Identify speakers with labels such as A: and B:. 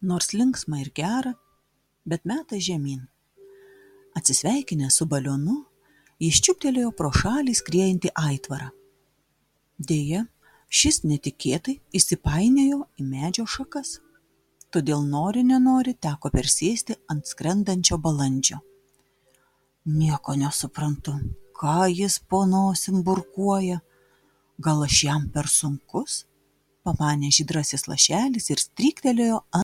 A: Nors linksma ir gera, bet metas žemyn. Atsisveikinęs su balionu, jis čiuptelėjo pro šalį skriejantį aitvarą. Deja, šis netikėtai įsipainiojo į medžio šakas, todėl nori teko persėsti ant skrendančio balandžio. Nieko nesuprantu, ką jis po nosim burkuoja. Gal aš jam per sunkus? Pamanė žydrasis lašelis ir stryktelėjo